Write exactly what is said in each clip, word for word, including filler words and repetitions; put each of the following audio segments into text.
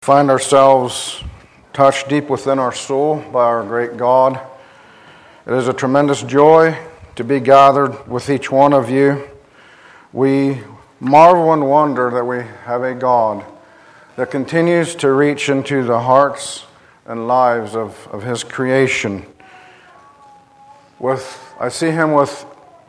Find ourselves touched deep within our soul by our great God. It is a tremendous joy to be gathered with each one of you. We marvel and wonder that we have a God that continues to reach into the hearts and lives of, of His creation. With I see Him with,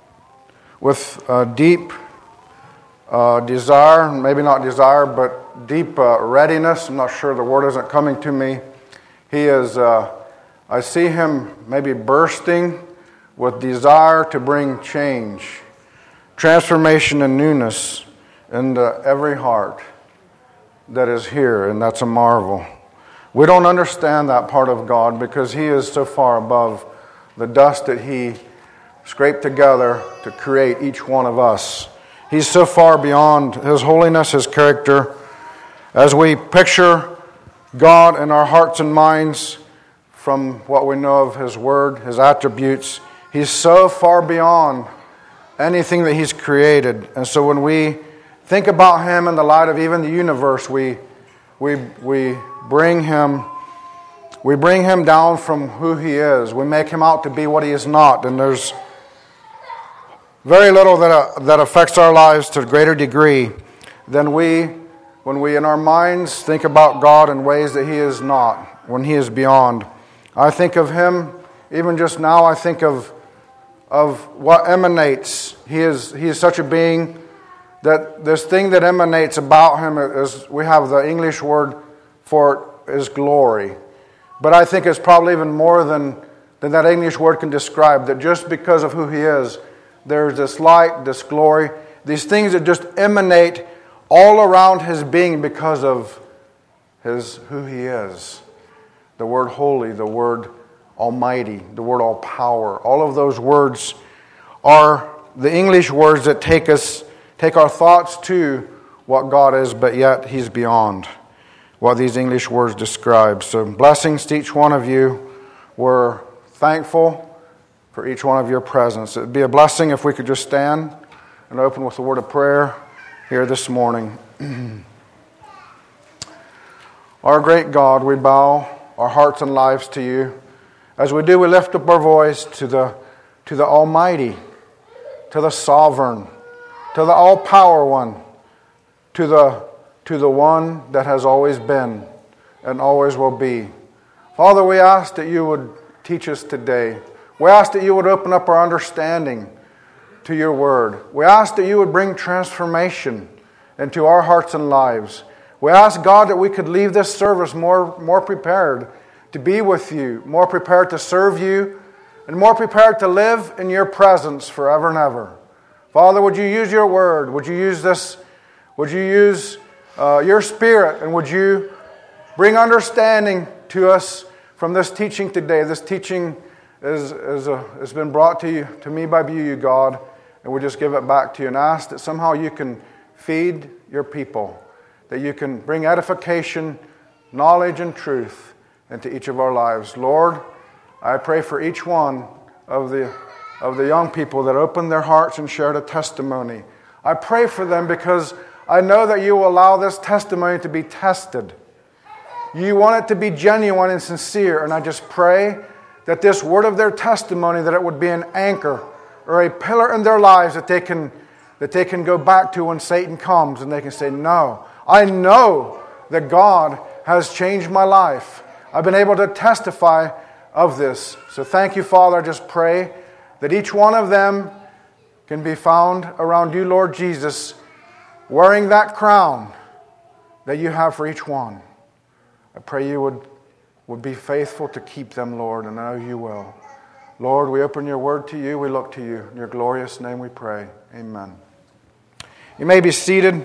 with a deep uh, desire, maybe not desire, but deep uh, readiness. I'm not sure, the word isn't coming to me. He is, uh, I see Him maybe bursting with desire to bring change, transformation and newness into every heart that is here, and that's a marvel. We don't understand that part of God because He is so far above the dust that He scraped together to create each one of us. He's so far beyond His holiness, His character. As we picture God in our hearts and minds from what we know of His Word, His attributes, He's so far beyond anything that He's created. And so when we think about Him in the light of even the universe, we we we bring Him we bring Him down from who He is. We make Him out to be what He is not. And there's very little that uh, that affects our lives to a greater degree than we when we in our minds think about God in ways that He is not, when He is beyond. I think of Him, even just now, I think of of what emanates. He is He is such a being that this thing that emanates about Him is, we have the English word for it is glory. But I think it's probably even more than, than that English word can describe, that just because of who He is, there's this light, this glory, these things that just emanate all around His being because of His who He is. The word holy, the word almighty, the word all power. All of those words are the English words that take us, take our thoughts to what God is, but yet He's beyond what these English words describe. So blessings to each one of you. We're thankful for each one of your presence. It would be a blessing if we could just stand and open with a word of prayer here this morning. Our great God, we bow our hearts and lives to You. As we do, we lift up our voice to the to the Almighty, to the Sovereign, to the All-Power One, to the to the One that has always been and always will be. Father, we ask that You would teach us today. We ask that You would open up our understanding to Your Word. We ask that You would bring transformation into our hearts and lives. We ask, God, that we could leave this service more, more prepared to be with You, more prepared to serve You, and more prepared to live in Your presence forever and ever. Father, would You use Your Word? Would You use this? Would You use uh, Your Spirit? And would You bring understanding to us from this teaching today? This teaching is, is a, has been brought to you, to me by You, God, and we just give it back to You and ask that somehow You can feed Your people, that You can bring edification, knowledge, and truth into each of our lives. Lord, I pray for each one of the of the young people that opened their hearts and shared a testimony. I pray for them because I know that You will allow this testimony to be tested. You want it to be genuine and sincere, and I just pray that this word of their testimony, that it would be an anchor or a pillar in their lives that they can that they can go back to when Satan comes, and they can say, no, I know that God has changed my life. I've been able to testify of this. So thank You, Father. I just pray that each one of them can be found around You, Lord Jesus, wearing that crown that You have for each one. I pray You would, would be faithful to keep them, Lord, and I know You will. Lord, we open Your Word to You. We look to You. In Your glorious name we pray. Amen. You may be seated.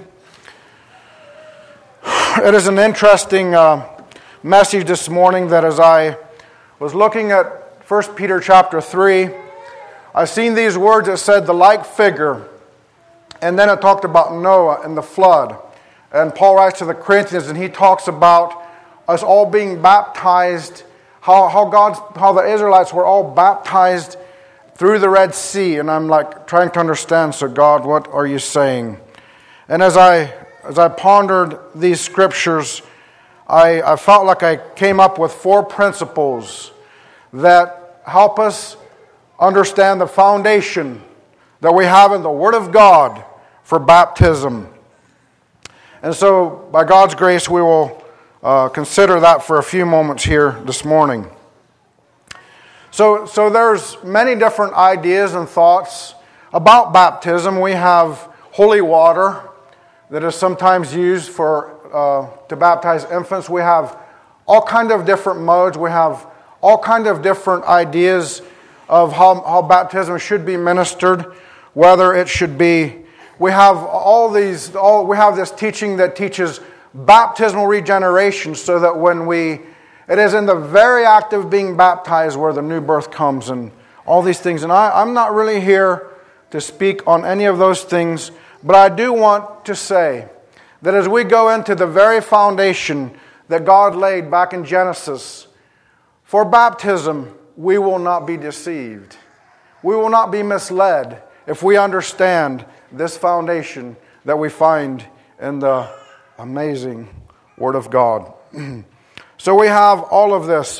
It is an interesting uh, message this morning that as I was looking at First Peter chapter three, I seen these words that said the like figure, and then it talked about Noah and the flood. And Paul writes to the Corinthians, and he talks about us all being baptized, how how God's how the Israelites were all baptized through the Red Sea. And I'm like trying to understand, so God, what are You saying? And as I as I pondered these scriptures, I, I felt like I came up with four principles that help us understand the foundation that we have in the Word of God for baptism. And so, by God's grace, we will uh, consider that for a few moments here this morning. So, so there's many different ideas and thoughts about baptism. We have holy water that is sometimes used for uh, to baptize infants. We have all kind of different modes. We have all kind of different ideas of how, how baptism should be ministered, whether it should be. We have all these. All we have this teaching that teaches baptismal regeneration, so that when we, it is in the very act of being baptized where the new birth comes, and all these things. And I, I'm not really here to speak on any of those things, but I do want to say that as we go into the very foundation that God laid back in Genesis for baptism, we will not be deceived. We will not be misled if we understand this foundation that we find in the amazing Word of God. So we have all of this.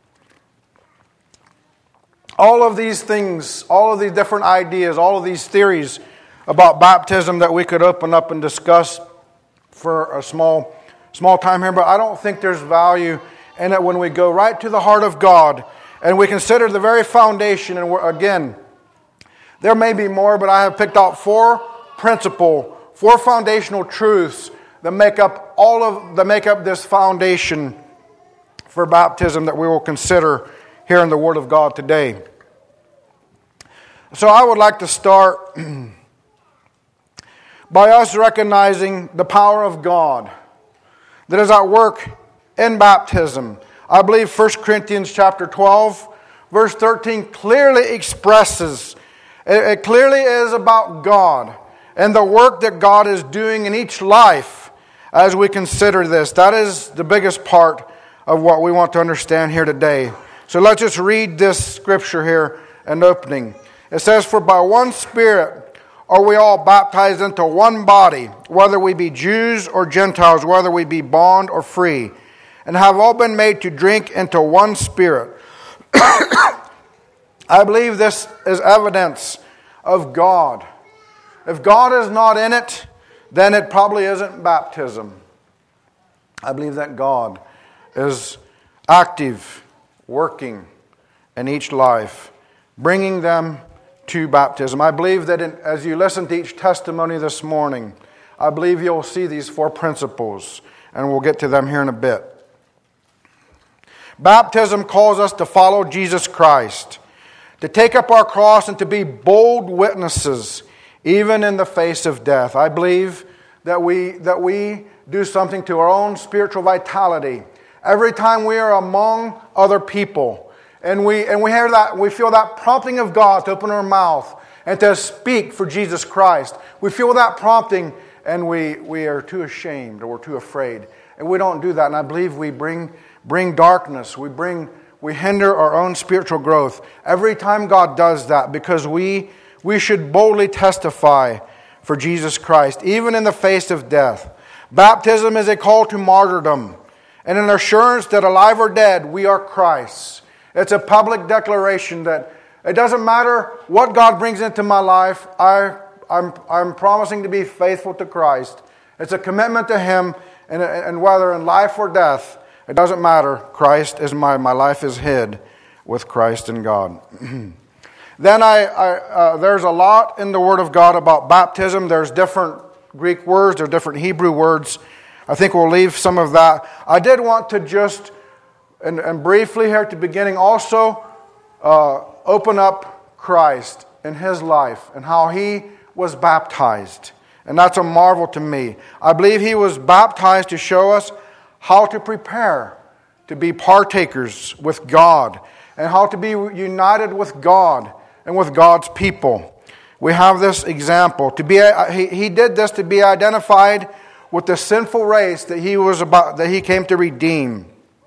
All of these things, all of these different ideas, all of these theories about baptism that we could open up and discuss for a small, small time here. But I don't think there's value in it when we go right to the heart of God and we consider the very foundation. And we're, again, there may be more, but I have picked out four principal, four foundational truths that make up all of that make up this foundation for baptism that we will consider here in the Word of God today. So I would like to start by us recognizing the power of God that is at work in baptism. I believe First Corinthians chapter twelve, verse thirteen clearly expresses, it clearly is about God and the work that God is doing in each life as we consider this. That is the biggest part of what we want to understand here today. So let's just read this scripture here in opening. It says, "For by one Spirit are we all baptized into one body, whether we be Jews or Gentiles, whether we be bond or free, and have all been made to drink into one Spirit." I believe this is evidence of God. If God is not in it, then it probably isn't baptism. I believe that God is active, working in each life, bringing them to baptism. I believe that in, as you listen to each testimony this morning, I believe you'll see these four principles, and we'll get to them here in a bit. Baptism calls us to follow Jesus Christ, to take up our cross and to be bold witnesses, even in the face of death. I believe that we that we do something to our own spiritual vitality every time we are among other people, and we and we hear that we feel that prompting of God to open our mouth and to speak for Jesus Christ. We feel that prompting, and we we are too ashamed or we're too afraid, and we don't do that. And I believe we bring bring darkness. We bring we hinder our own spiritual growth every time God does that, because we we should boldly testify for Jesus Christ, even in the face of death. Baptism is a call to martyrdom and an assurance that alive or dead, we are Christ's. It's a public declaration that it doesn't matter what God brings into my life, I, I'm, I'm promising to be faithful to Christ. It's a commitment to Him, and, and whether in life or death, it doesn't matter. Christ is my, my life is hid with Christ in God. Then I, I uh, there's a lot in the Word of God about baptism. There's different Greek words, there's different Hebrew words. I think we'll leave some of that. I did want to just, and, and briefly here at the beginning, also uh, open up Christ and His life and how He was baptized. And that's a marvel to me. I believe He was baptized to show us how to prepare to be partakers with God and how to be united with God and with God's people. We have this example. To be, he, he did this to be identified with the sinful race that he was about, that he came to redeem.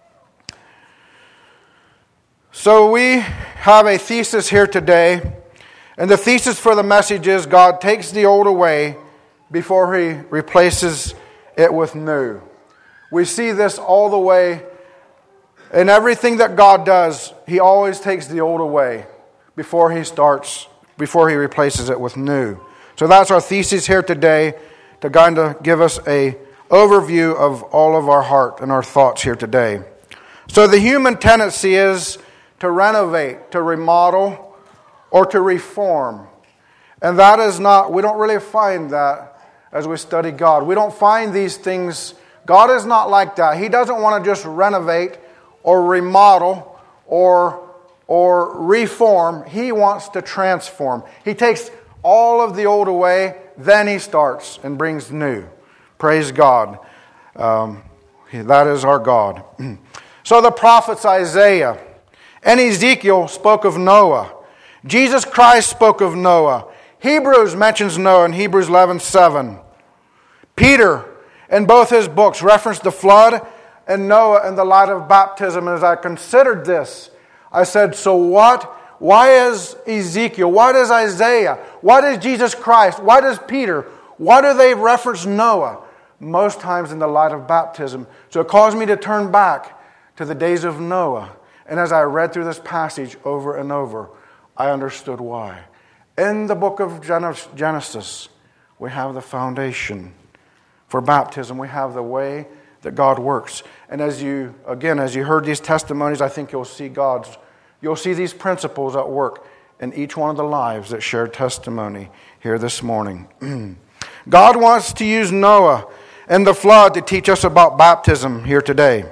So we have a thesis here today, and the thesis for the message is God takes the old away before He replaces it with new. We see this all the way in everything that God does. He always takes the old away before he starts, before he replaces it with new. So that's our thesis here today, to kind of give us a overview of all of our heart and our thoughts here today. So the human tendency is to renovate, to remodel, or to reform. And that is not, we don't really find that as we study God. We don't find these things. God is not like that. He doesn't want to just renovate or remodel or, or reform. He wants to transform. He takes all of the old away, then he starts and brings new. Praise God. Um, that is our God. So the prophets Isaiah and Ezekiel spoke of Noah. Jesus Christ spoke of Noah. Hebrews mentions Noah in Hebrews eleven seven. Peter, in both his books, referenced the flood and Noah in the light of baptism. And as I considered this, I said, so what? Why is Ezekiel? Why does Isaiah? Why does Jesus Christ? Why does Peter? Why do they reference Noah? Most times in the light of baptism. So it caused me to turn back to the days of Noah. And as I read through this passage over and over, I understood why. In the book of Genesis, we have the foundation for baptism. We have the way that God works. And as you, again, as you heard these testimonies, I think you'll see God's, you'll see these principles at work in each one of the lives that shared testimony here this morning. God wants to use Noah and the flood to teach us about baptism here today.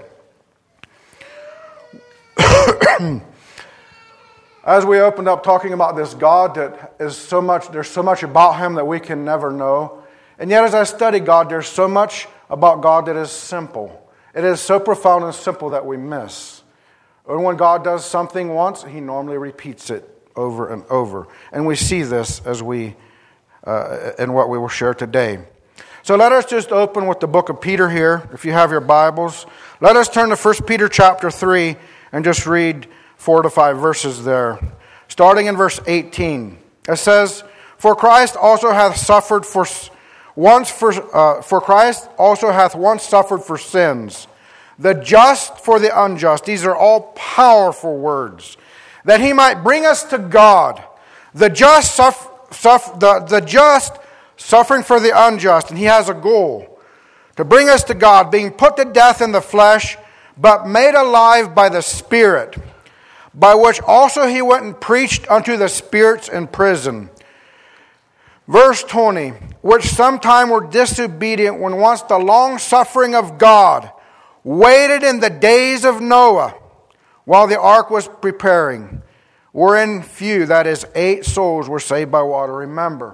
As we opened up talking about this God that is so much, there's so much about Him that we can never know. And yet as I study God, there's so much about God that is simple. It is so profound and simple that we miss. And when God does something once, He normally repeats it over and over. And we see this as we, uh, in what we will share today. So let us just open with the book of Peter here, if you have your Bibles. Let us turn to First Peter chapter three and just read four to five verses there. Starting in verse eighteen. It says, For Christ also hath suffered for once for uh, for Christ also hath once suffered for sins, the just for the unjust. These are all powerful words. That he might bring us to God. The just suffer, suffer, the, the just suffering for the unjust, and he has a goal to bring us to God, being put to death in the flesh, but made alive by the Spirit, by which also he went and preached unto the spirits in prison. Verse twenty, which sometime were disobedient, when once the long suffering of God waited in the days of Noah, while the ark was preparing, wherein few, that is, eight souls, were saved by water. Remember,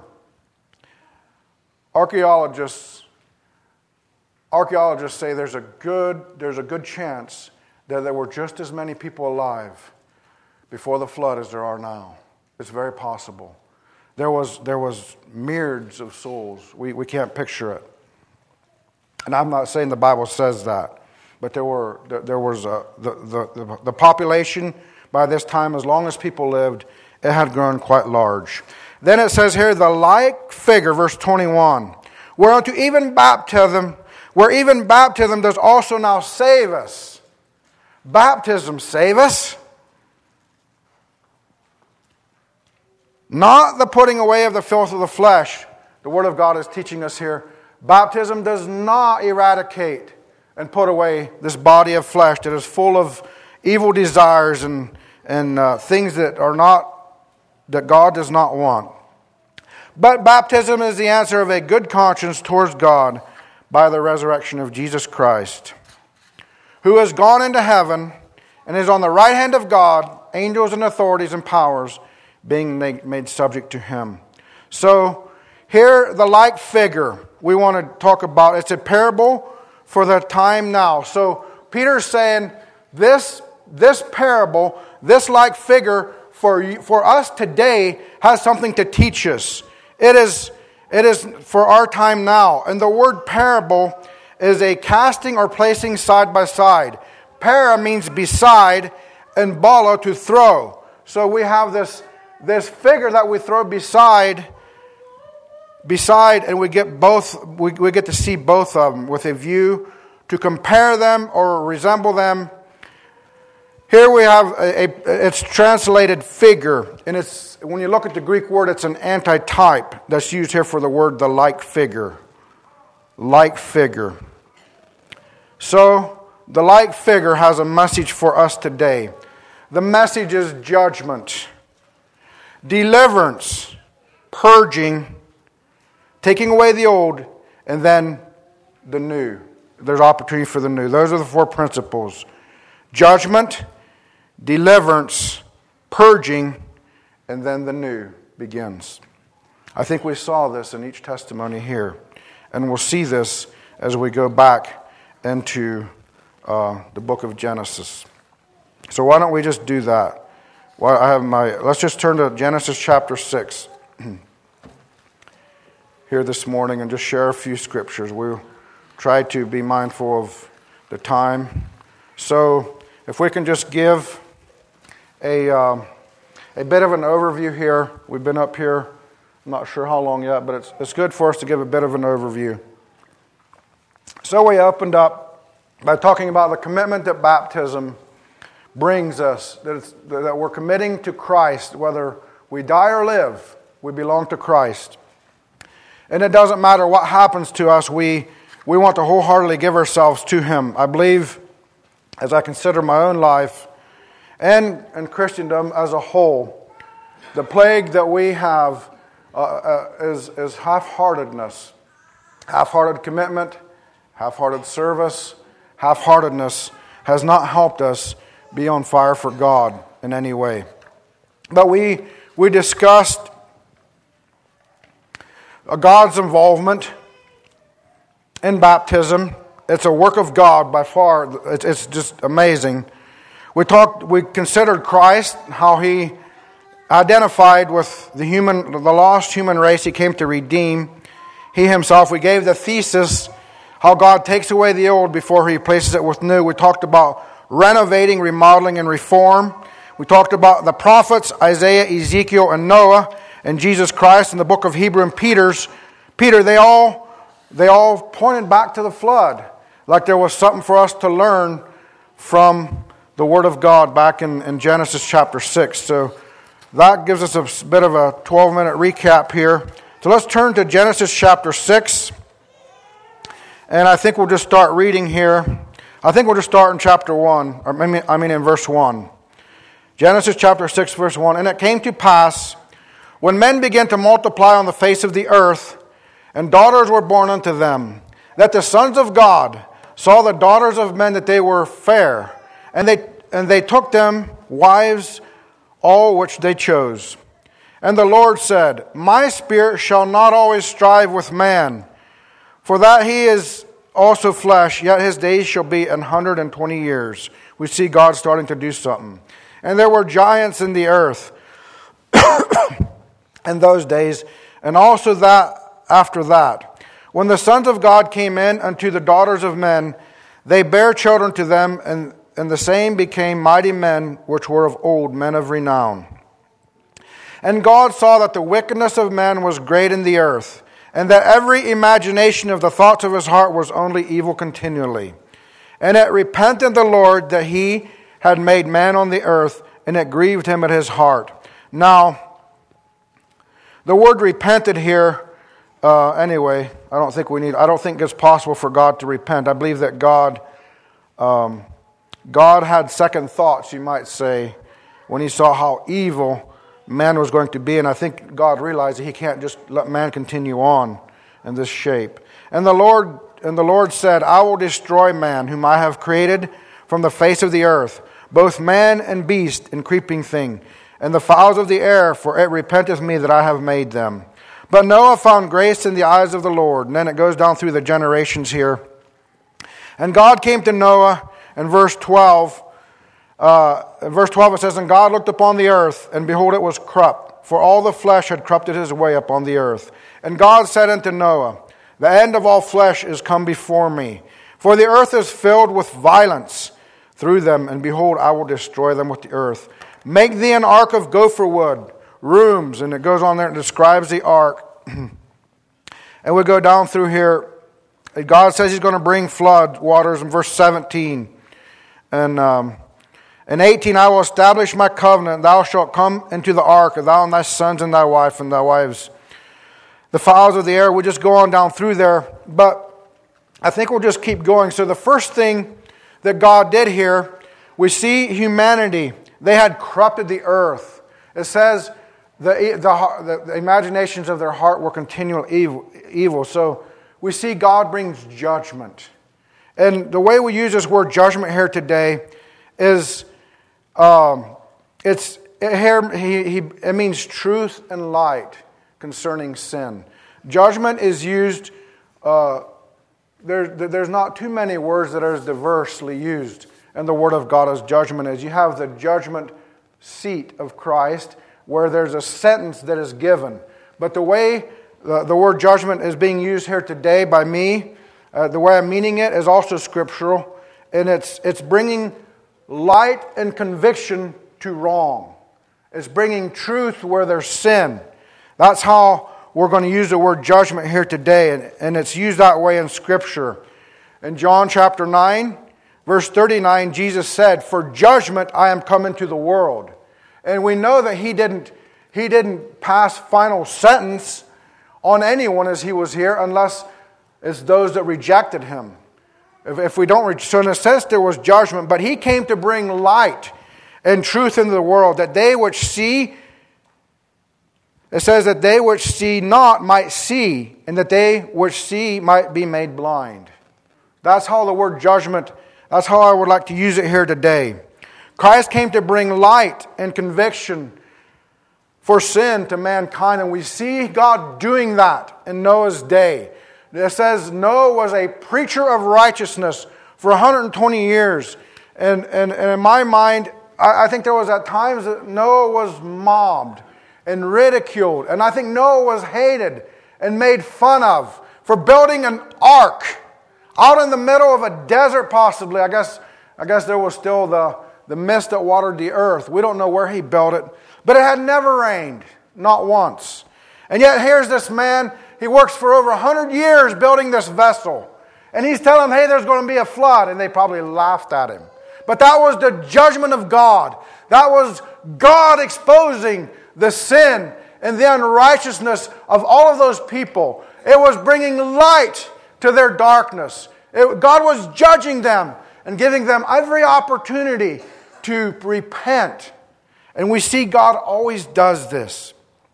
archaeologists archaeologists say there's a good there's a good chance that there were just as many people alive before the flood as there are now. It's very possible. There was there was myriads of souls. We we can't picture it. And I'm not saying the Bible says that, but there were there, there was a, the, the the population by this time, as long as people lived, it had grown quite large. Then it says here, the like figure, verse twenty-one, whereunto even baptism, where even baptism does also now save us. Baptism save us. Not the putting away of the filth of the flesh. The Word of God is teaching us here. Baptism does not eradicate and put away this body of flesh that is full of evil desires and, and uh, things that are not, that God does not want. But baptism is the answer of a good conscience towards God by the resurrection of Jesus Christ, who has gone into heaven and is on the right hand of God, angels and authorities and powers being made subject to him. So here, the like figure we want to talk about. It's a parable for the time now. So Peter's saying this, this parable, this like figure for, for us today has something to teach us. It is, it is for our time now. And the word parable is a casting or placing side by side. Para means beside, and bala, to throw. So we have this, this figure that we throw beside, beside, and we get both. We, we get to see both of them with a view to compare them or resemble them. Here we have a, a it's translated figure, and it's when you look at the Greek word, it's an antitype that's used here for the word the like figure. Like figure. So, the like figure has a message for us today. The message is judgment, deliverance, purging, taking away the old, and then the new. There's opportunity for the new. Those are the four principles. Judgment, deliverance, purging, and then the new begins. I think we saw this in each testimony here. And we'll see this as we go back into uh, the book of Genesis. So why don't we just do that? Well, I have my. Let's just turn to Genesis chapter six here this morning and just share a few scriptures. We'll try to be mindful of the time. So if we can just give a um, a bit of an overview here. We've been up here. I'm not sure how long yet, but it's it's good for us to give a bit of an overview. So we opened up by talking about the commitment that baptism brings us, that, it's, that we're committing to Christ. Whether we die or live, we belong to Christ. And it doesn't matter what happens to us, we, we want to wholeheartedly give ourselves to Him. I believe, as I consider my own life and, and Christendom as a whole, the plague that we have Uh, uh, is, is half-heartedness, half-hearted commitment, half-hearted service. Half-heartedness has not helped us be on fire for God in any way. But we we discussed God's involvement in baptism. It's a work of God by far. It's, it's just amazing. We talked. We considered Christ, how He identified with the human, the lost human race He came to redeem. He Himself, we gave the thesis, how God takes away the old before He replaces it with new. We talked about renovating, remodeling, and reform. We talked about the prophets, Isaiah, Ezekiel, and Noah, and Jesus Christ in the book of Hebrew and Peter's. Peter, they all, they all pointed back to the flood, like there was something for us to learn from the Word of God back in, in Genesis chapter six. So that gives us a bit of a twelve-minute recap here. So let's turn to Genesis chapter six. And I think we'll just start reading here. I think we'll just start in chapter one. Or I mean, I mean in verse one. Genesis chapter six, verse one. And it came to pass, when men began to multiply on the face of the earth, and daughters were born unto them, that the sons of God saw the daughters of men that they were fair, and they and they took them wives, all which they chose. And the Lord said, My spirit shall not always strive with man, for that he is also flesh, yet his days shall be an hundred and twenty years. We see God starting to do something. And there were giants in the earth in those days, and also that after that. When the sons of God came in unto the daughters of men, they bare children to them, and And the same became mighty men, which were of old, men of renown. And God saw that the wickedness of man was great in the earth, and that every imagination of the thoughts of his heart was only evil continually. And it repented the Lord that He had made man on the earth, and it grieved Him at His heart. Now, the word repented here, uh, anyway, I don't think we need, I don't think it's possible for God to repent. I believe that God... Um, God had second thoughts, you might say, when He saw how evil man was going to be. And I think God realized that He can't just let man continue on in this shape. And the Lord and the Lord said, I will destroy man, whom I have created from the face of the earth, both man and beast and creeping thing, and the fowls of the air, for it repenteth me that I have made them. But Noah found grace in the eyes of the Lord. And then it goes down through the generations here. And God came to Noah. In verse twelve, uh, in verse twelve it says, And God looked upon the earth, and behold, it was corrupt, for all the flesh had corrupted his way upon the earth. And God said unto Noah, The end of all flesh is come before me, for the earth is filled with violence through them, and behold, I will destroy them with the earth. Make thee an ark of gopher wood, rooms, and it goes on there and describes the ark. And we go down through here. God says He's going to bring flood waters in verse seventeen. And um, in eighteen, I will establish my covenant. Thou shalt come into the ark, thou and thy sons and thy wife and thy wives. The fowls of the air, we'll just go on down through there. But I think we'll just keep going. So the first thing that God did here, we see humanity. They had corrupted the earth. It says the, the, the imaginations of their heart were continual evil, evil. So we see God brings judgment. And the way we use this word judgment here today is um, it's it here he, he it means truth and light concerning sin. Judgment is used. Uh, there, there's not too many words that are as diversely used in the Word of God as judgment is. You have the judgment seat of Christ, where there's a sentence that is given. But the way the, the word judgment is being used here today by me, uh, the way I'm meaning it is also scriptural, and it's it's bringing light and conviction to wrong. It's bringing truth where there's sin. That's how we're going to use the word judgment here today, and, and it's used that way in Scripture. In John chapter nine, verse thirty-nine, Jesus said, "For judgment I am come into the world." And we know that He didn't, he didn't pass final sentence on anyone as He was here, unless it's those that rejected Him. If, if we don't, so in a sense there was judgment, but He came to bring light and truth into the world, that they which see, it says that they which see not might see, and that they which see might be made blind. That's how the word judgment, that's how I would like to use it here today. Christ came to bring light and conviction for sin to mankind, and we see God doing that in Noah's day. It says Noah was a preacher of righteousness for one hundred twenty years. And, and, and in my mind, I, I think there was at times that Noah was mobbed and ridiculed. And I think Noah was hated and made fun of for building an ark out in the middle of a desert possibly. I guess I guess there was still the, the mist that watered the earth. We don't know where he built it. But it had never rained, not once. And yet here's this man, he works for over one hundred years building this vessel. And he's telling them, hey, there's going to be a flood. And they probably laughed at him. But that was the judgment of God. That was God exposing the sin and the unrighteousness of all of those people. It was bringing light to their darkness. It, God was judging them and giving them every opportunity to repent. And we see God always does this.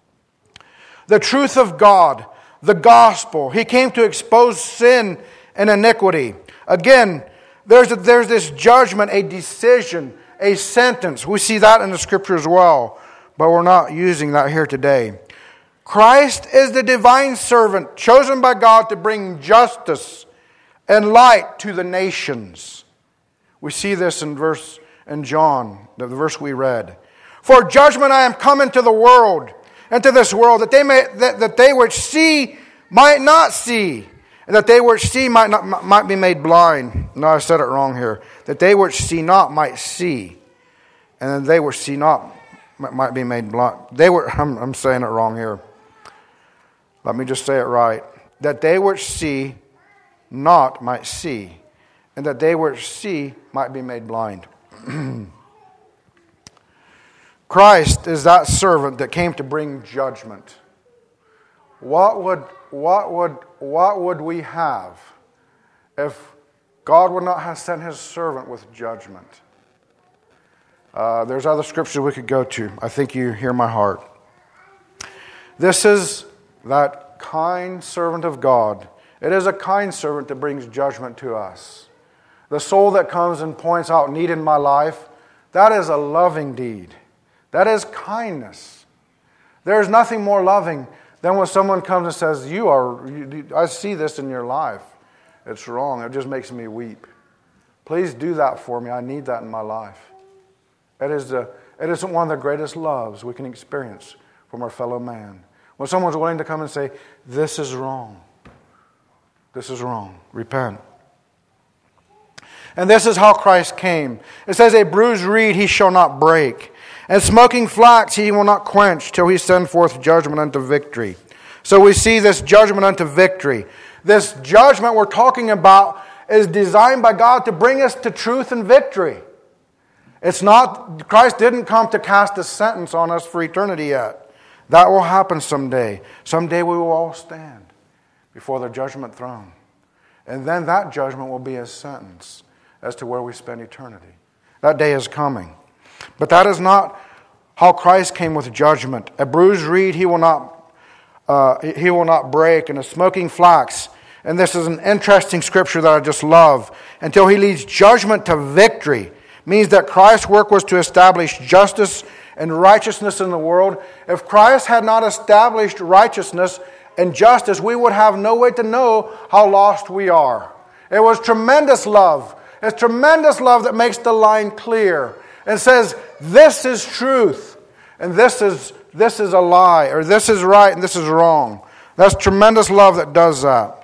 The truth of God, the gospel. He came to expose sin and iniquity. Again, there's, a, there's this judgment, a decision, a sentence. We see that in the Scripture as well, but we're not using that here today. Christ is the divine servant chosen by God to bring justice and light to the nations. We see this in verse in John, the verse we read. For judgment I am come into the world, into this world, that they may that, that they which see might not see, and that they which see might not might be made blind. No, I said it wrong here. That they which see not might see, and then they which see not might be made blind. They were. I'm, I'm saying it wrong here. Let me just say it right. That they which see not might see, and that they which see might be made blind. Christ is that servant that came to bring judgment. What would what would what would we have if God would not have sent His servant with judgment? Uh, there's other scriptures we could go to. I think you hear my heart. This is that kind servant of God. It is a kind servant that brings judgment to us. The soul that comes and points out need in my life, that is a loving deed. That is kindness. There is nothing more loving than when someone comes and says, "You are. You, I see this in your life. It's wrong. It just makes me weep. Please do that for me. I need that in my life." It is the. It is one of the greatest loves we can experience from our fellow man. When someone's willing to come and say, "This is wrong. This is wrong. Repent." And this is how Christ came. It says, "A bruised reed He shall not break, and smoking flax He will not quench, till He send forth judgment unto victory." So we see this judgment unto victory. This judgment we're talking about is designed by God to bring us to truth and victory. It's not, Christ didn't come to cast a sentence on us for eternity yet. That will happen someday. Someday we will all stand before the judgment throne. And then that judgment will be a sentence as to where we spend eternity. That day is coming. But that is not how Christ came with judgment. A bruised reed he will not, uh, he will not break, and a smoking flax. And this is an interesting scripture that I just love. Until he leads judgment to victory, means that Christ's work was to establish justice and righteousness in the world. If Christ had not established righteousness and justice, we would have no way to know how lost we are. It was tremendous love. It's tremendous love that makes the line clear and says, this is truth, and this is this is a lie, or this is right and this is wrong. That's tremendous love that does that.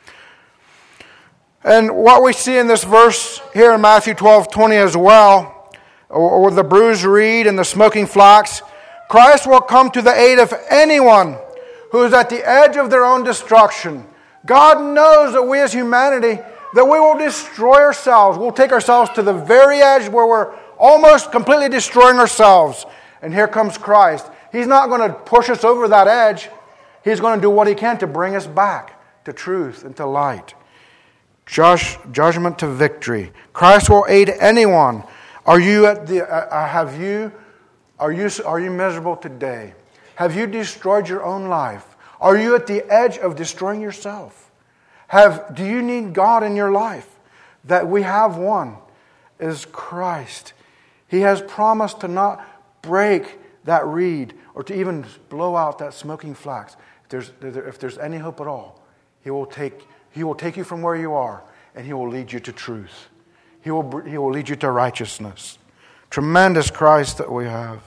And what we see in this verse here in Matthew twelve twenty as well, or the bruised reed and the smoking flax, Christ will come to the aid of anyone who is at the edge of their own destruction. God knows that we as humanity, that we will destroy ourselves. We'll take ourselves to the very edge where we're almost completely destroying ourselves. And here comes Christ. He's not going to push us over that edge. He's going to do what He can to bring us back to truth and to light. Judge, judgment to victory. Christ will aid anyone. Are you at the? Uh, have you? Are you? Are you miserable today? Have you destroyed your own life? Are you at the edge of destroying yourself? Have? Do you need God in your life? That we have one is Christ. He has promised to not break that reed or to even blow out that smoking flax. If there's, if there's any hope at all, He will take. He will take you from where you are, and He will lead you to truth. He will, he will lead you to righteousness. Tremendous Christ that we have.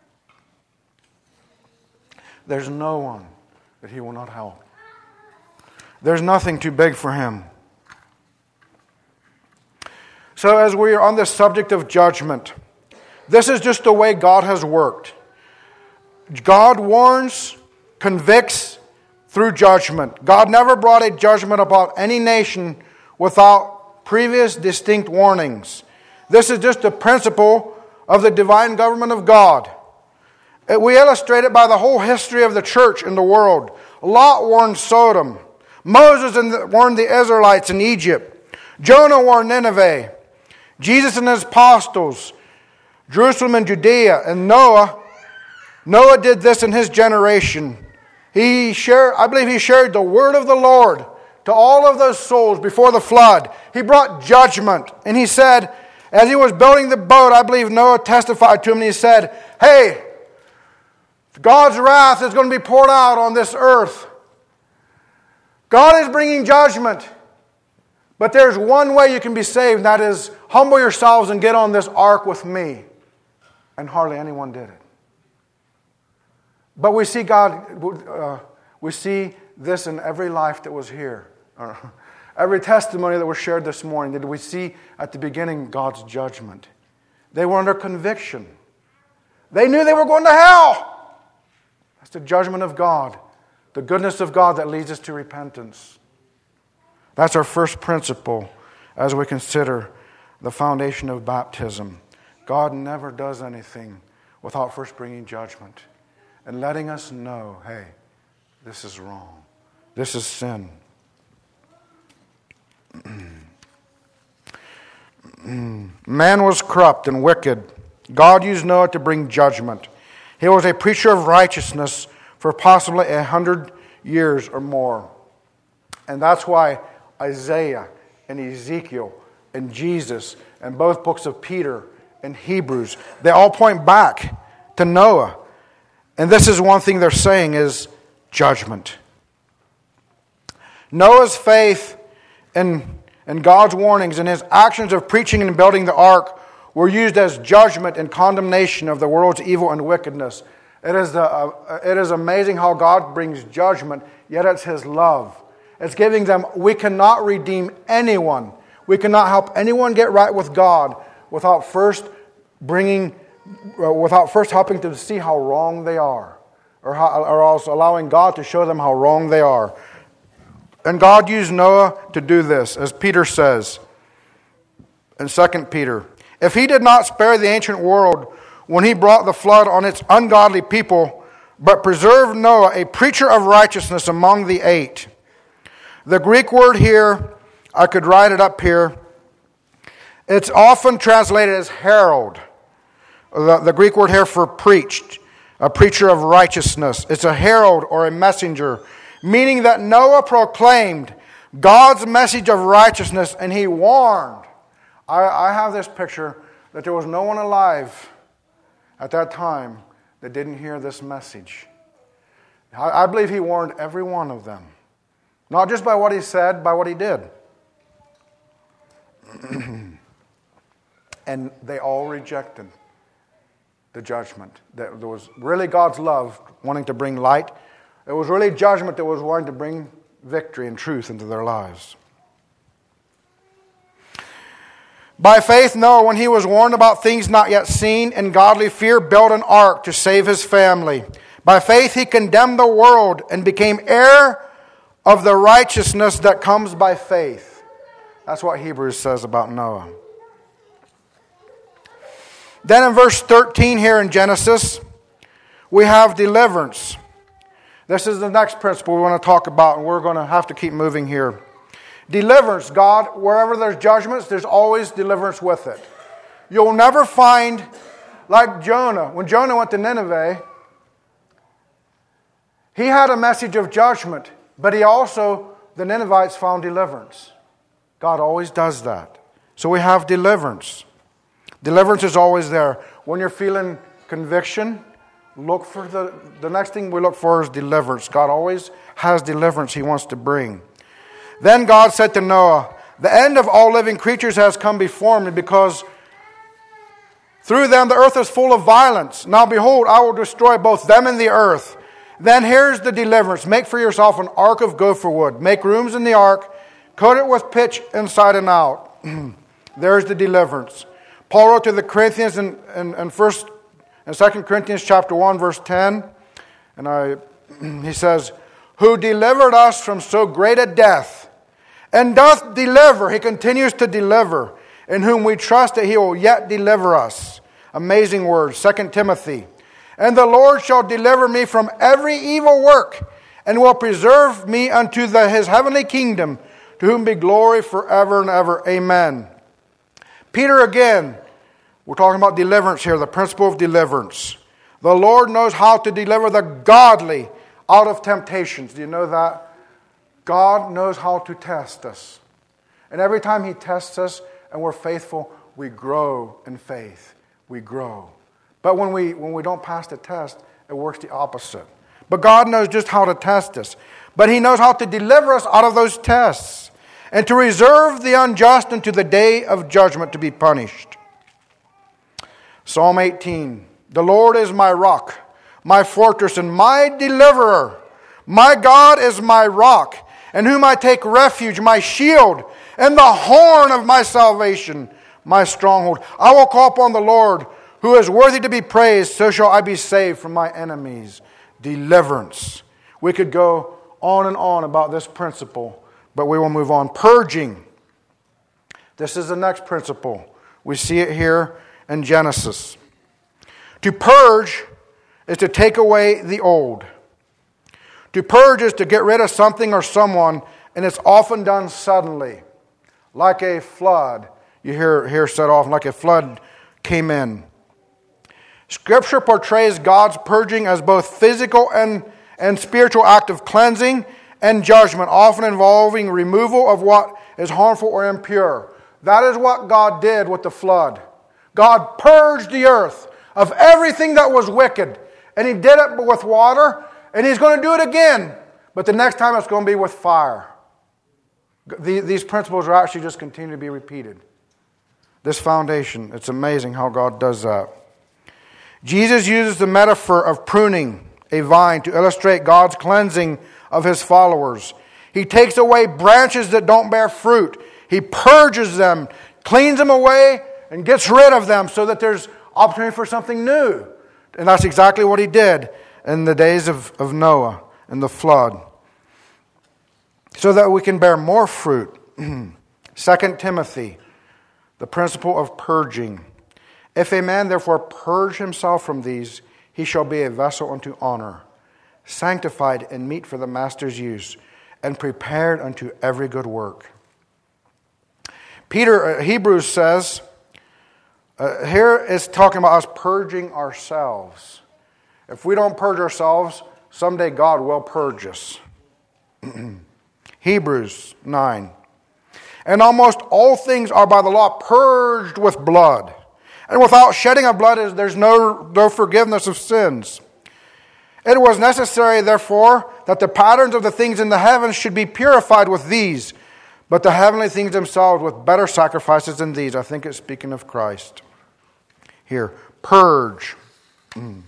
There's no one that He will not help. There's nothing too big for Him. So as we are on this subject of judgment, this is just the way God has worked. God warns, convicts, through judgment. God never brought a judgment about any nation without previous distinct warnings. This is just a principle of the divine government of God. We illustrate it by the whole history of the church in the world. Lot warned Sodom. Moses warned the Israelites in Egypt. Jonah warned Nineveh. Jesus and His apostles, Jerusalem and Judea, and Noah. Noah did this in his generation. He shared, I believe he shared the word of the Lord to all of those souls before the flood. He brought judgment. And he said, as he was building the boat, I believe Noah testified to him, and he said, hey, God's wrath is going to be poured out on this earth. God is bringing judgment. But there's one way you can be saved, and that is humble yourselves and get on this ark with me. And hardly anyone did it. But we see God, uh, we see this in every life that was here. Uh, every testimony that was shared this morning, did we see at the beginning God's judgment? They were under conviction. They knew they were going to hell. That's the judgment of God. The goodness of God that leads us to repentance. That's our first principle as we consider the foundation of baptism. God never does anything without first bringing judgment and letting us know, hey, this is wrong. This is sin. Man was corrupt and wicked. God used Noah to bring judgment. He was a preacher of righteousness for possibly a hundred years or more. And that's why Isaiah and Ezekiel and Jesus and both books of Peter and Hebrews, they all point back to Noah. And this is one thing they're saying is judgment. Noah's faith and, and God's warnings and his actions of preaching and building the ark were used as judgment and condemnation of the world's evil and wickedness. It is, the, uh, it is amazing how God brings judgment, yet it's His love. It's giving them, we cannot redeem anyone. We cannot help anyone get right with God without first bringing, uh, without first helping them see how wrong they are, or, how, or also allowing God to show them how wrong they are. And God used Noah to do this, as Peter says in Second Peter. If he did not spare the ancient world when he brought the flood on its ungodly people, but preserved Noah, a preacher of righteousness among the eight. The Greek word here, I could write it up here. It's often translated as herald. The, the Greek word here for preached, a preacher of righteousness. It's a herald or a messenger, meaning that Noah proclaimed God's message of righteousness, and he warned. I, I have this picture that there was no one alive at that time that didn't hear this message. I, I believe he warned every one of them. Not just by what he said, by what he did. And they all rejected the judgment. There was really God's love wanting to bring light. It was really judgment that was wanting to bring victory and truth into their lives. By faith, Noah, when he was warned about things not yet seen, in godly fear, built an ark to save his family. By faith, he condemned the world and became heir of the righteousness that comes by faith. That's what Hebrews says about Noah. Then in verse thirteen here in Genesis, we have deliverance. This is the next principle we want to talk about, and we're going to have to keep moving here. Deliverance. God, wherever there's judgments, there's always deliverance with it. You'll never find, like Jonah, when Jonah went to Nineveh, he had a message of judgment, but he also, the Ninevites found deliverance. God always does that. So we have deliverance. Deliverance is always there. When you're feeling conviction, look for the, the next thing we look for is deliverance. God always has deliverance He wants to bring. Then God said to Noah, the end of all living creatures has come before me, because through them the earth is full of violence. Now behold, I will destroy both them and the earth. Then here's the deliverance. Make for yourself an ark of gopher wood. Make rooms in the ark. Coat it with pitch inside and out. There's the deliverance. Paul wrote to the Corinthians in, in, in first in Second Corinthians chapter one, verse ten, and I he says, who delivered us from so great a death, and doth deliver, he continues to deliver, in whom we trust that he will yet deliver us. Amazing words. Second Timothy. And the Lord shall deliver me from every evil work, and will preserve me unto the, his heavenly kingdom, to whom be glory forever and ever. Amen. Peter again, we're talking about deliverance here, the principle of deliverance. The Lord knows how to deliver the godly out of temptations. Do you know that? God knows how to test us. And every time He tests us and we're faithful, we grow in faith. We grow. But when we when we don't pass the test, it works the opposite. But God knows just how to test us. But He knows how to deliver us out of those tests, and to reserve the unjust unto the day of judgment to be punished. Psalm eighteen. The Lord is my rock, my fortress, and my deliverer. My God is my rock, in whom I take refuge, my shield, and the horn of my salvation, my stronghold. I will call upon the Lord, who is worthy to be praised, so shall I be saved from my enemies. Deliverance. We could go on and on about this principle, but we will move on. Purging. This is the next principle. We see it here in Genesis. To purge is to take away the old. To purge is to get rid of something or someone, and it's often done suddenly. Like a flood. You hear here said often, like a flood came in. Scripture portrays God's purging as both physical and, and spiritual act of cleansing and judgment, often involving removal of what is harmful or impure. That is what God did with the flood. God purged the earth of everything that was wicked. And He did it with water, and He's going to do it again. But the next time it's going to be with fire. These principles are actually just continue to be repeated. This foundation, it's amazing how God does that. Jesus uses the metaphor of pruning a vine to illustrate God's cleansing of His followers. He takes away branches that don't bear fruit. He purges them, cleans them away, and gets rid of them so that there's opportunity for something new. And that's exactly what He did in the days of, of Noah and the flood. so that we can bear more fruit. Second Timothy, the principle of purging. If a man therefore purge himself from these, he shall be a vessel unto honor, sanctified and meet for the master's use, and prepared unto every good work. Peter, uh, Hebrews says, uh, here is talking about us purging ourselves. If we don't purge ourselves, someday God will purge us. Hebrews nine. And almost all things are by the law purged with blood. And without shedding of blood, there's no, no forgiveness of sins. It was necessary, therefore, that the patterns of the things in the heavens should be purified with these, but the heavenly things themselves with better sacrifices than these. I think it's speaking of Christ. Here, purge. Mm.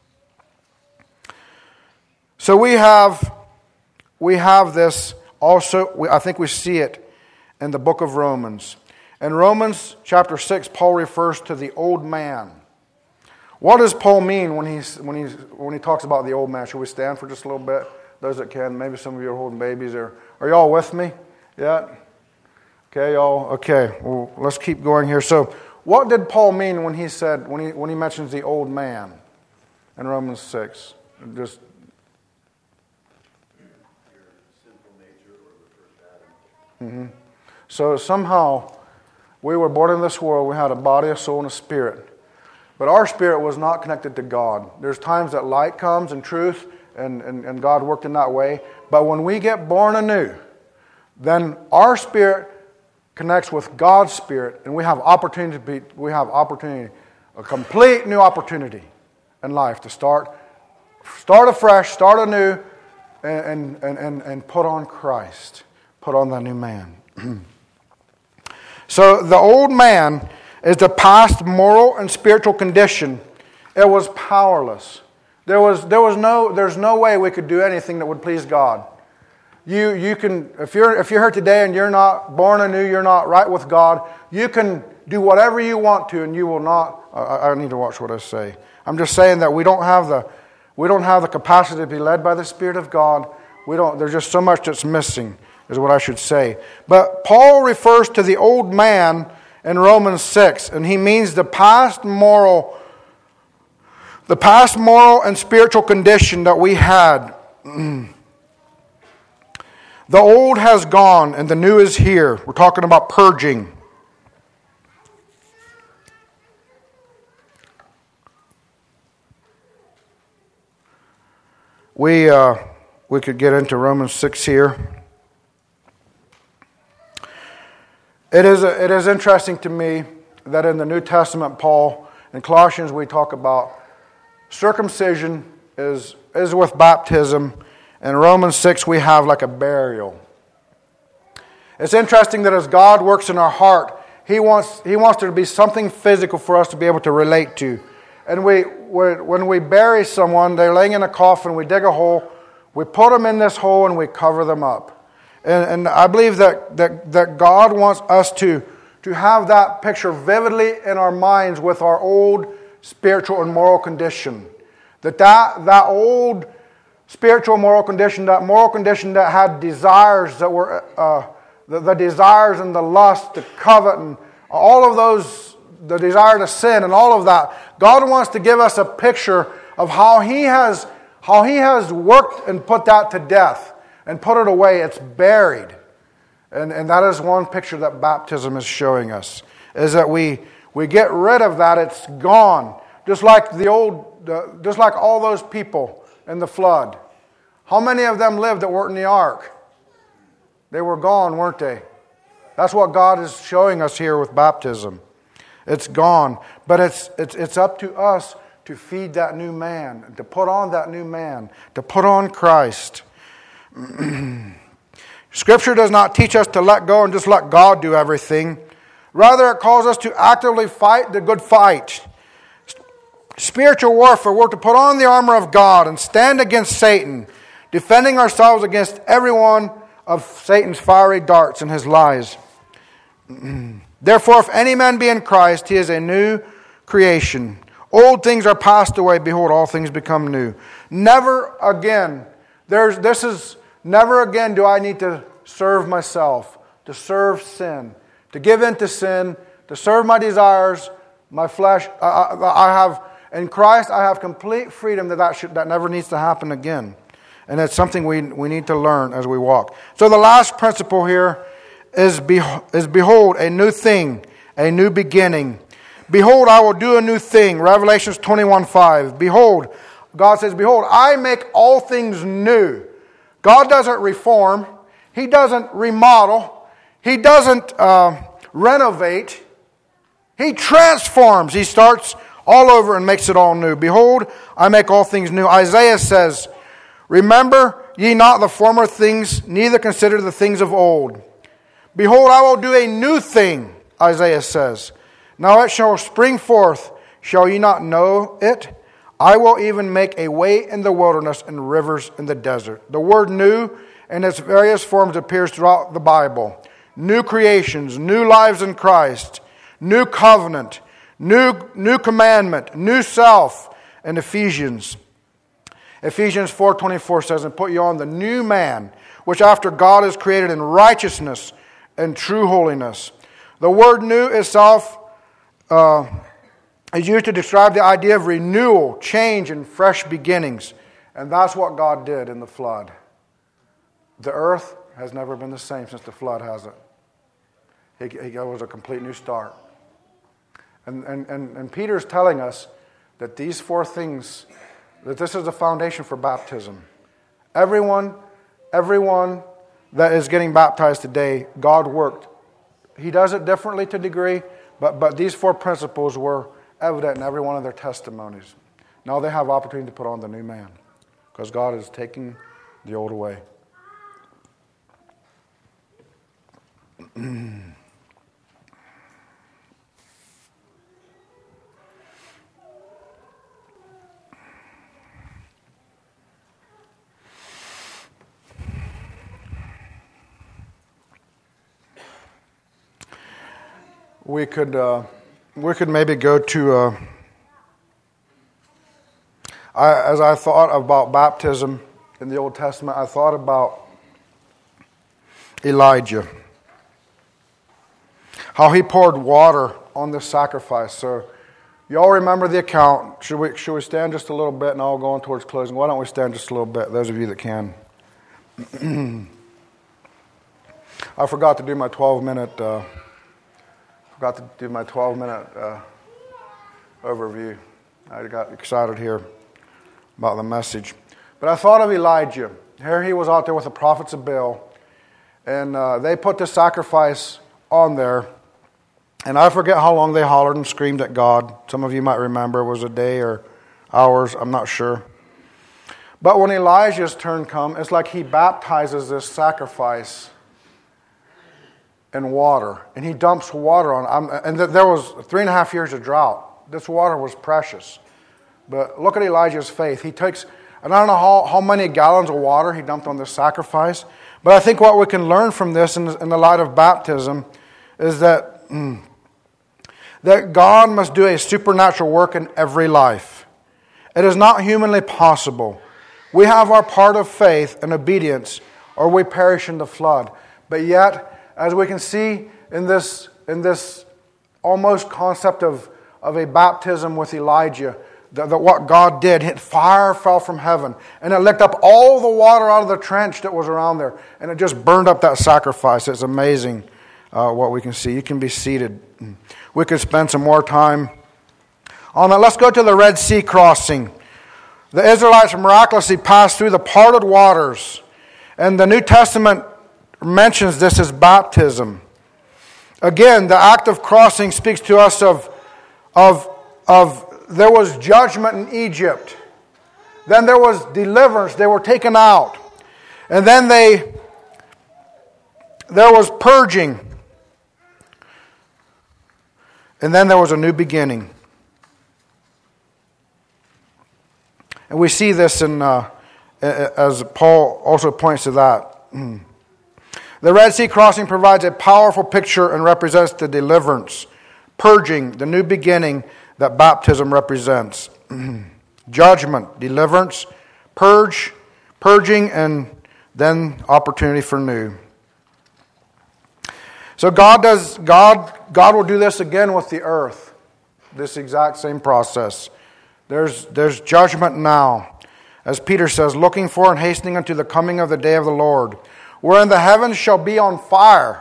So we have, we have this also, we, I think we see it in the book of Romans. In Romans chapter six, Paul refers to the old man. What does Paul mean when he's when he's when he talks about the old man? Should we stand for just a little bit? Those that can. Maybe some of you are holding babies. Or are y'all with me yet? Okay, y'all. Okay. Well, let's keep going here. So, what did Paul mean when he said when he when he mentions the old man in Romans six? Just mm-hmm. So somehow we were born in this world. We had a body, a soul, and a spirit. But our spirit was not connected to God. There's times that light comes and truth, and, and, and God worked in that way. But when we get born anew, then our spirit connects with God's spirit, and we have opportunity. To be, we have opportunity, a complete new opportunity in life to start, start afresh, start anew, and and and and put on Christ, put on the new man. So the old man is the past moral and spiritual condition. It was powerless. There was there was no there's no way we could do anything that would please God. You you can if you're if you're here today and you're not born anew, you're not right with God, you can do whatever you want to, and you will not. I, I need to watch what I say. I'm just saying that we don't have the we don't have the capacity to be led by the Spirit of God. We don't. There's just so much that's missing, is what I should say. But Paul refers to the old man in Romans six, and he means the past moral, the past moral and spiritual condition that we had. The old has gone and the new is here. We're talking about purging. We uh, we could get into Romans six here. It is a, it is interesting to me that in the New Testament, Paul, in Colossians, we talk about circumcision is is with baptism. In Romans six, we have like a burial. It's interesting that as God works in our heart, He wants He wants there to be something physical for us to be able to relate to. And we, when we bury someone, they're laying in a coffin, we dig a hole, we put them in this hole and we cover them up. And, and I believe that, that, that God wants us to, to have that picture vividly in our minds with our old spiritual and moral condition. That that, that old spiritual moral condition, that moral condition that had desires that were, uh, the, the desires and the lust, the covet, and all of those, the desire to sin and all of that. God wants to give us a picture of how He has, how He has worked and put that to death and put it away. It's buried. And, and that is one picture that baptism is showing us, is that we, we get rid of that. It's gone. Just like the old, uh, just like all those people in the flood. How many of them lived that weren't in the ark? They were gone, weren't they? That's what God is showing us here with baptism. It's gone. But it's it's it's up to us to feed that new man, to put on that new man, to put on Christ. Scripture does not teach us to let go and just let God do everything. Rather, it calls us to actively fight the good fight. Spiritual warfare, we're to put on the armor of God and stand against Satan, defending ourselves against every one of Satan's fiery darts and his lies. Therefore, if any man be in Christ, he is a new creation. Old things are passed away. Behold, all things become new. Never again, there's this is never again do I need to serve myself, to serve sin, to give in to sin, to serve my desires, my flesh. I, I, I have, in Christ, I have complete freedom that that, should, that never needs to happen again. And it's something we, we need to learn as we walk. So the last principle here is, be, is behold, a new thing, a new beginning. Behold, I will do a new thing. Revelations twenty-one five. Behold, God says, behold, I make all things new. God doesn't reform. He doesn't remodel. He doesn't uh, renovate. He transforms. He starts all over and makes it all new. Behold, I make all things new. Isaiah says, remember ye not the former things, neither consider the things of old. Behold, I will do a new thing, Isaiah says. Now it shall spring forth. Shall ye not know it? I will even make a way in the wilderness and rivers in the desert. The word new in its various forms appears throughout the Bible. New creations, new lives in Christ, new covenant, new, new commandment, new self in Ephesians. Ephesians four twenty-four says, and put you on the new man, which after God is created in righteousness and true holiness. The word new itself uh, is used to describe the idea of renewal, change, and fresh beginnings. And that's what God did in the flood. The earth has never been the same since the flood, has it? It was a complete new start. And, and, and, and Peter's telling us that these four things, that this is the foundation for baptism. Everyone, everyone that is getting baptized today, God worked. He does it differently to a degree, but, but these four principles were evident in every one of their testimonies. Now they have opportunity to put on the new man, because God is taking the old away. We could uh, we could maybe go to, uh, I, as I thought about baptism in the Old Testament, I thought about Elijah. How he poured water on this sacrifice. So you all remember the account. Should we, should we stand just a little bit and all going towards closing? Why don't we stand just a little bit, those of you that can. I forgot to do my twelve-minute... Uh, Forgot to do my twelve-minute uh, overview. I got excited here about the message. But I thought of Elijah. Here he was out there with the prophets of Baal. And uh, they put the sacrifice on there. And I forget how long they hollered and screamed at God. Some of you might remember it was a day or hours. I'm not sure. But when Elijah's turn comes, it's like he baptizes this sacrifice in water, and he dumps water on it. And there was three and a half years of drought. This water was precious. But look at Elijah's faith. He takes, and I don't know how, how many gallons of water he dumped on this sacrifice, but I think what we can learn from this in, in the light of baptism is that, mm, that God must do a supernatural work in every life. It is not humanly possible. We have our part of faith and obedience, or we perish in the flood. But yet, as we can see in this in this almost concept of, of a baptism with Elijah, that, that what God did, hit fire fell from heaven, and it licked up all the water out of the trench that was around there, and it just burned up that sacrifice. It's amazing uh, what we can see. You can be seated. We could spend some more time on that. Let's go to the Red Sea crossing. The Israelites miraculously passed through the parted waters, and the New Testament mentions this as baptism. Again, the act of crossing speaks to us of, of, of there was judgment in Egypt. Then there was deliverance. They were taken out. And then they there was purging. And then there was a new beginning. And we see this in uh, as Paul also points to that. The Red Sea crossing provides a powerful picture and represents the deliverance, purging, the new beginning that baptism represents. Judgment, deliverance, purge, purging, and then opportunity for new. So God does God God will do this again with the earth. This exact same process. There's there's judgment now. As Peter says, looking for and hastening unto the coming of the day of the Lord, wherein the heavens shall be on fire.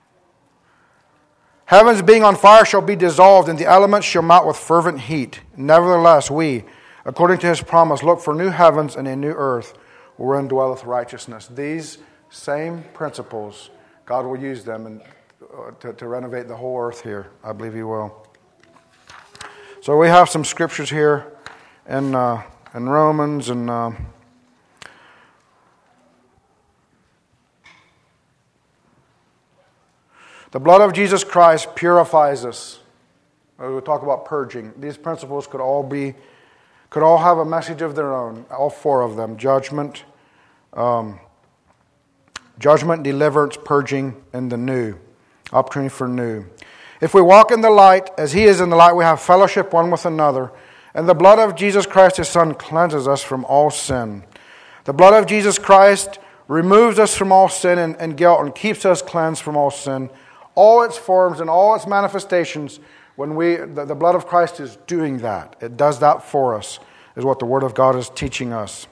Heavens being on fire shall be dissolved, and the elements shall melt with fervent heat. Nevertheless, we, according to his promise, look for new heavens and a new earth, wherein dwelleth righteousness. These same principles, God will use them in, uh, to, to renovate the whole earth here. I believe he will. So we have some scriptures here in, uh, in Romans and... Uh, The blood of Jesus Christ purifies us. We'll talk about purging. These principles could all be, could all have a message of their own. All four of them: judgment, um, judgment, deliverance, purging, and the new opportunity for new. If we walk in the light, as He is in the light, we have fellowship one with another, and the blood of Jesus Christ, His Son, cleanses us from all sin. The blood of Jesus Christ removes us from all sin and, and guilt, and keeps us cleansed from all sin. All its forms and all its manifestations, when we the, the blood of Christ is doing that. It does that for us, is what the Word of God is teaching us.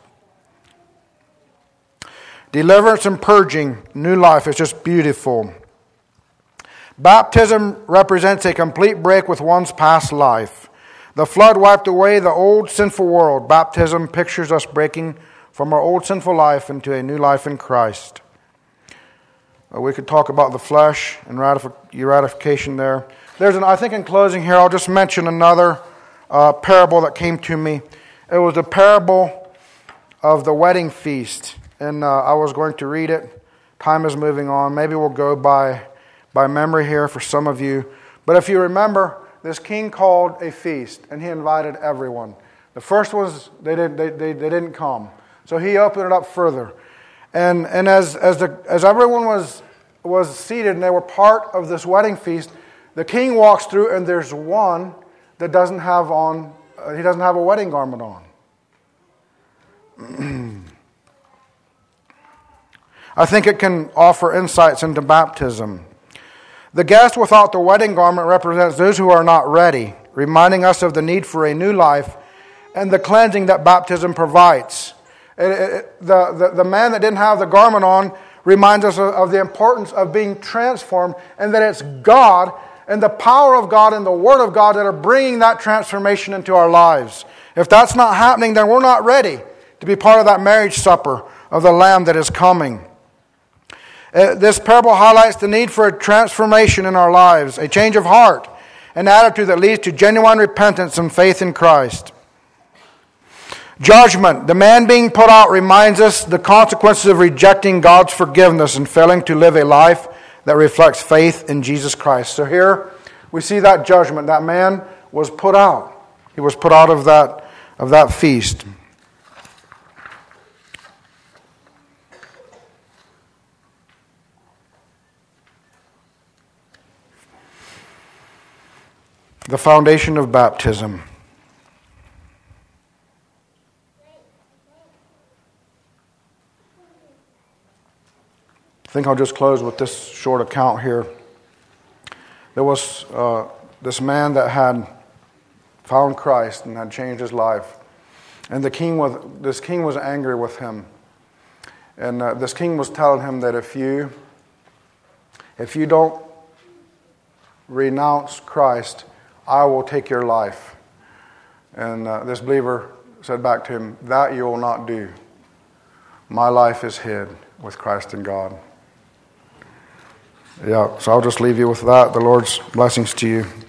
Deliverance and purging, new life is just beautiful. Baptism represents a complete break with one's past life. The flood wiped away the old sinful world. Baptism pictures us breaking from our old sinful life into a new life in Christ. We could talk about the flesh and ratification there. There's an, I think in closing here, I'll just mention another uh, parable that came to me. It was a parable of the wedding feast. And uh, I was going to read it. Time is moving on. Maybe we'll go by, by memory here for some of you. But if you remember, this king called a feast, and he invited everyone. The first ones, they didn't, they, they, they didn't come. So he opened it up further. And and as as the as everyone was was seated and they were part of this wedding feast, the king walks through and there's one that doesn't have on uh, he doesn't have a wedding garment on. I think it can offer insights into baptism. The guest without the wedding garment represents those who are not ready, reminding us of the need for a new life and the cleansing that baptism provides. It, it, the, the, the man that didn't have the garment on reminds us of, of the importance of being transformed, and that it's God and the power of God and the Word of God that are bringing that transformation into our lives. If that's not happening, then we're not ready to be part of that marriage supper of the Lamb that is coming. Uh, this parable highlights the need for a transformation in our lives, a change of heart, an attitude that leads to genuine repentance and faith in Christ. Judgment. The man being put out reminds us the consequences of rejecting God's forgiveness and failing to live a life that reflects faith in Jesus Christ. So here we see that judgment. That man was put out. He was put out of that, of that feast. The foundation of baptism. I think I'll just close with this short account here. There was uh, this man that had found Christ and had changed his life. And the king was, this king was angry with him. And uh, this king was telling him that if you, if you don't renounce Christ, I will take your life. And uh, this believer said back to him, that you will not do. My life is hid with Christ in God. Yeah, so I'll just leave you with that. The Lord's blessings to you.